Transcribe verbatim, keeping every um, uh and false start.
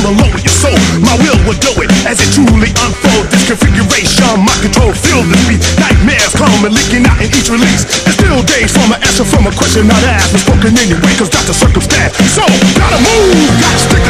alone with your soul. My will will do it as it truly unfolds. This configuration, my control, feel this beat. Nightmares come and leaking out in each release. There's still days from an answer from a question not asked, but spoken anyway, cause that's the circumstance. So, gotta move, gotta stick